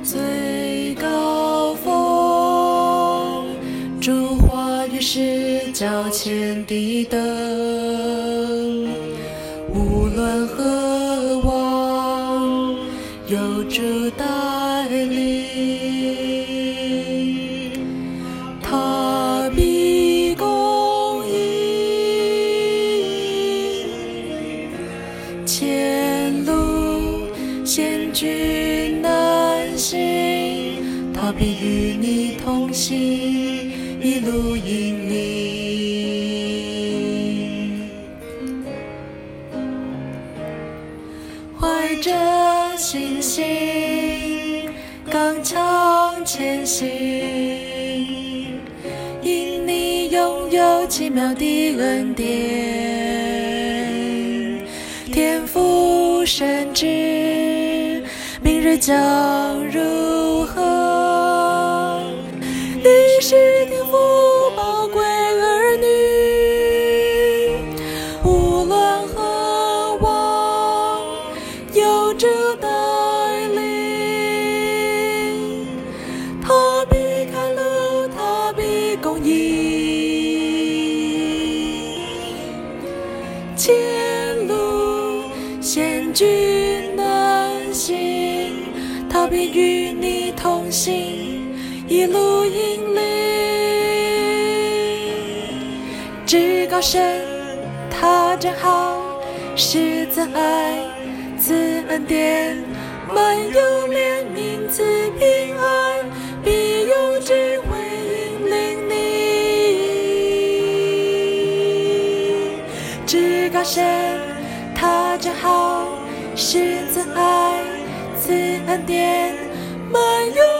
最高峰，主话语是脚前的灯，无论何往，有主带领，他必公义，前路险峻难行，他必与你同行，一路引领。怀着信心，刚强前行，因你拥有奇妙的恩典，天父深知明日将如何，你是天父宝贵儿女，无论何往，有主带领，他必开路，他必公义，前路险峻难行，他必与你同行，一路引领。至高神他真好，是慈爱赐恩典，满有怜悯赐平安，必用智慧引领你。至高神他真好，是慈爱赐恩典，满有